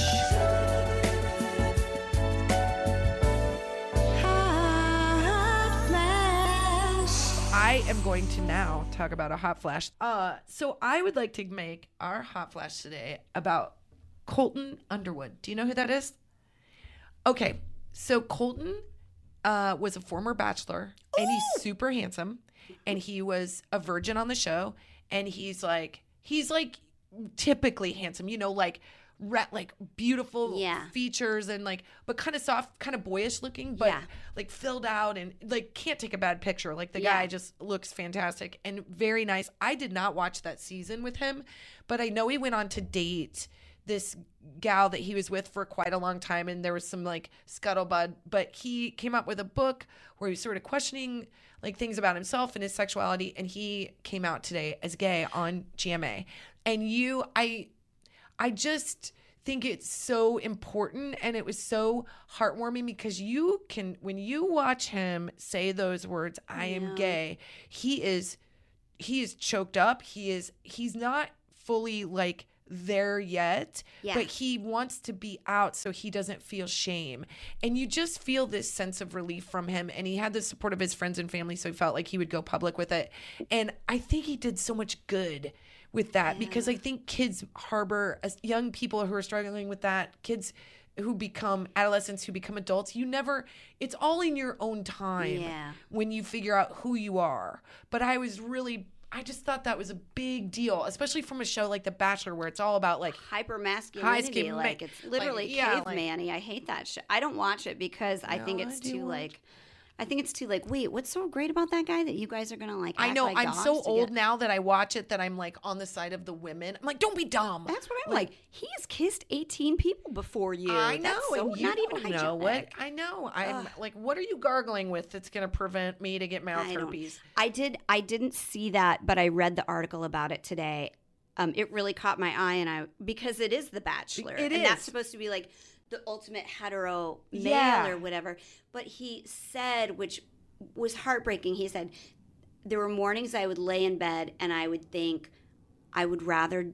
Hot flash. I am going to now talk about a hot flash. Uh, so I would like to make our hot flash today about Colton Underwood. Do you know who that is? Okay, so Colton uh, was a former bachelor, and he's super handsome, and he was a virgin on the show, and he's like, he's like typically handsome, you know, like re- like beautiful Yeah. features and like, but kind of soft, kind of boyish looking, but Yeah. like filled out and like can't take a bad picture. Like the Yeah. guy just looks fantastic and very nice. I did not watch that season with him, but I know he went on to date this gal that he was with for quite a long time, and there was some like scuttlebutt, but he came up with a book where he was sort of questioning like things about himself and his sexuality, and he came out today as gay on G M A. And you I I just think it's so important, and it was so heartwarming because you can, when you watch him say those words, I am Yeah. gay, he is he is choked up. He is he's not fully like there yet, Yeah. but he wants to be out so he doesn't feel shame. And you just feel this sense of relief from him. And he had the support of his friends and family, so he felt like he would go public with it. And I think he did so much good with that because I think kids harbor, as young people who are struggling with that, kids who become adolescents, who become adults, you never, it's all in your own time Yeah. when you figure out who you are. But I was really, I just thought that was a big deal, especially from a show like The Bachelor, where it's all about like, Hyper masculinity, High like skin- it's literally like, yeah, like- caveman-y. I hate that show. I don't watch it because I think No, it's I do too watch- like I think it's too like, wait, what's so great about that guy that you guys are gonna like? I act know. like I'm dogs so to old get- now that I watch it that I'm like on the side of the women. I'm like, don't be dumb. That's what I'm like. He's kissed eighteen people before you. I know. That's so and you not even don't know what hygienic. I know. I'm Ugh. like, what are you gargling with that's going to prevent me to get mouth I don't- herpes? I did. I didn't see that, but I read the article about it today. Um, it really caught my eye, and I because it is The Bachelor, It and that's is. supposed to be like the ultimate hetero male Yeah. or whatever. But he said, which was heartbreaking. He said there were mornings I would lay in bed and I would think I would rather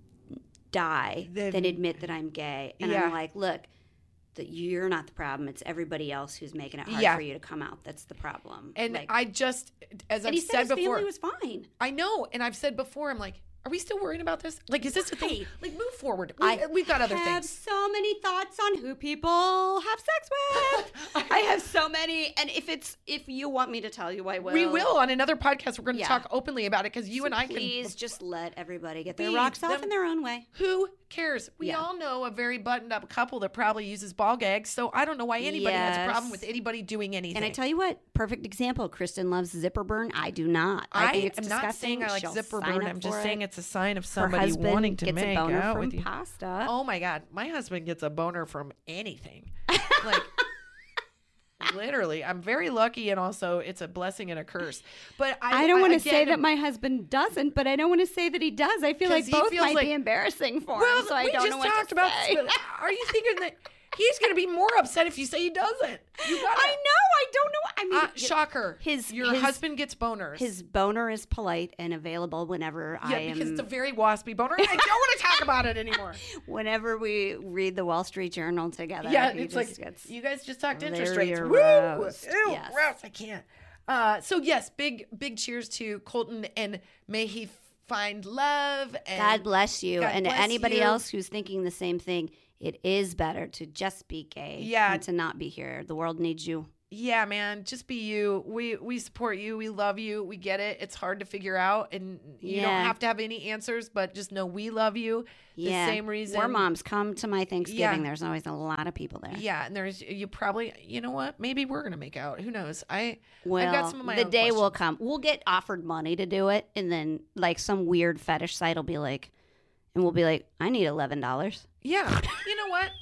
die Then- than admit that I'm gay. And Yeah. I'm like, look, that you're not the problem. It's everybody else who's making it hard Yeah. for you to come out. That's the problem. And Like, I just, as and I've he said said his before, family was fine. I know, and I've said before, I'm like, are we still worrying about this? Like, is this a thing? Right. Like, move forward. We, I we've got other have things. so many thoughts on who people have sex with. I have so many, and if it's if you want me to tell you, I will. We will on another podcast. We're going to Yeah. talk openly about it because you So and I please can. just let everybody get their Be rocks off them- in their own way. Who cares? We Yeah. all know a very buttoned-up couple that probably uses ball gags. So I don't know why anybody has a problem Yes. with anybody doing anything. And I tell you what, perfect example. Kristen loves zipper burn. I do not. I, I think it's am not disgusting. saying I like She'll zipper sign burn. up I'm just for saying it. it's a sign of Her somebody husband wanting to gets make a boner out from with you. pasta. Oh my God, my husband gets a boner from anything. Like, literally, I'm very lucky, and also it's a blessing and a curse. But I, I don't want to say again, that my husband doesn't, but I don't want to say that he does. I feel 'Cause like he both feels might like- be embarrassing for Well, him, so I we don't just know what talked to about. say. This, but are you thinking that he's going to be more upset if you say he doesn't? You got I know. I don't know. I mean, Uh, shocker. his- your his- husband gets boners. his boner is polite and available whenever yeah, I am. because it's a very waspy boner. I don't want to talk about it anymore. Whenever we read the Wall Street Journal together, Yeah, he it's just like gets you guys just talked interest very rates. Woo! aroused. Ew, Yes. gross. I can't. Uh, so yes, big big cheers to Colton, and may he find love. And God bless you. God and to bless anybody you. else who's thinking the same thing, it is better to just be gay Yeah. than to not be here. The world needs you. Yeah, man, just be you. We we support you. We love you. We get it. It's hard to figure out, and you don't Yeah. have to have any answers, but just know we love you. Yeah. The same reason. We're moms. Come to my Thanksgiving. Yeah. There's always a lot of people there. Yeah, and there's you probably you know what? Maybe we're gonna make out. Who knows? I Well, I've got some of my the own day will questions. come. We'll get offered money to do it, and then like some weird fetish site will be like, and we'll be like, I need eleven dollars. Yeah. You know what?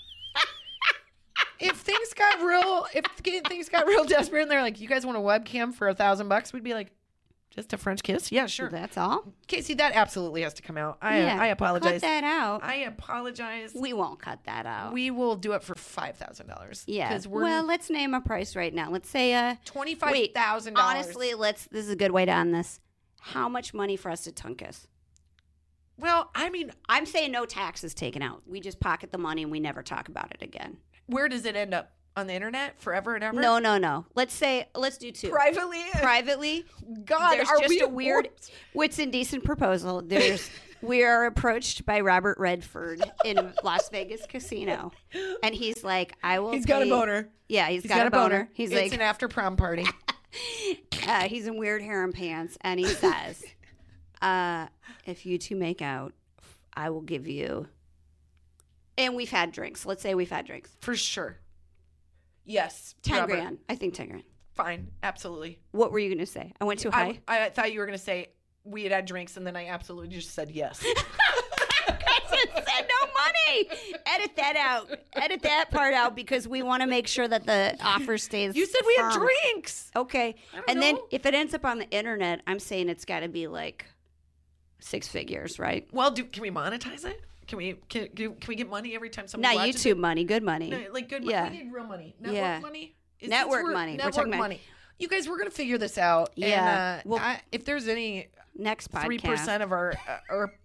If things got real, if things got real desperate, and they're like, "You guys want a webcam for a thousand bucks?" We'd be like, "Just a French kiss?" Yeah, sure. That's all. Casey, that absolutely has to come out. I yeah, I apologize. Cut that out. I apologize. we won't cut that out. We will do it for five thousand dollars. yeah. because we're Well, let's name a price right now. Let's say uh, twenty five thousand dollars. honestly, let's. This is a good way to end this. How much money for us to Tunkus? Well, I mean, I'm saying no taxes taken out. We just pocket the money and we never talk about it again. where does it end up? On the internet forever and ever? No, no, no. Let's say let's do two. Privately? Privately, God, there's are just we a weird, warped? what's indecent proposal. There's we are approached by Robert Redford in Las Vegas casino, and he's like, "I will." He's got a pay- boner. Yeah, he's He's got, a boner. He's it's like, an after prom party. uh, he's in weird harem pants, and he says, uh, "If you two make out, I will give you." And we've had drinks. Let's say we've had drinks. For sure. Yes. Ten Robert. grand. I think ten grand. Fine. Absolutely. What were you going to say? I went too high. I, I thought you were going to say we had had drinks, and then I absolutely just said yes. I just said no money. Edit that out. Edit that part out because we want to make sure that the offer stays. You said we had firm. drinks. Okay. I don't And then know. if it ends up on the internet, I'm saying it's got to be like six figures, right? Well, do can we monetize it? Can we can, can we get money every time somebody Not watches YouTube money, good money. it? No, like good Yeah. money. We need real money. Network Yeah. money. Is Network this where- money. We're Network talking about- money. You guys, we're gonna figure this out. Yeah. And, uh, Well- I, if there's any Next podcast. three percent of our uh, our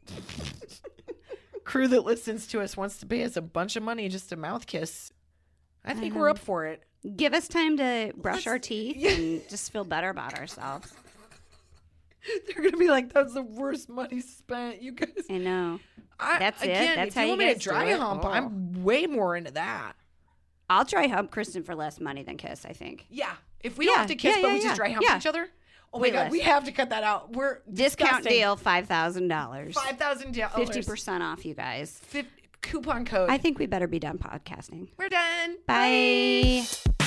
crew that listens to us wants to pay us a bunch of money just to mouth kiss, I think we're up for it. Give us time to brush our Let's- teeth Yeah. and just feel better about ourselves. They're gonna be like, "That's the worst money spent." You guys, I know. I, That's it? again, That's if how you you want me to guys do dry it? hump, Oh. I'm way more into that. I'll try hump Kristen for less money than kiss, I think. Yeah, if we Yeah, don't have to kiss, yeah, but yeah, we yeah. just dry hump Yeah. each other. Oh Way my god, less. we have to cut that out. We're Discount disgusting. deal, five thousand dollars. five thousand dollars, fifty percent off, you guys. coupon code. I think we better be done podcasting. We're done. Bye.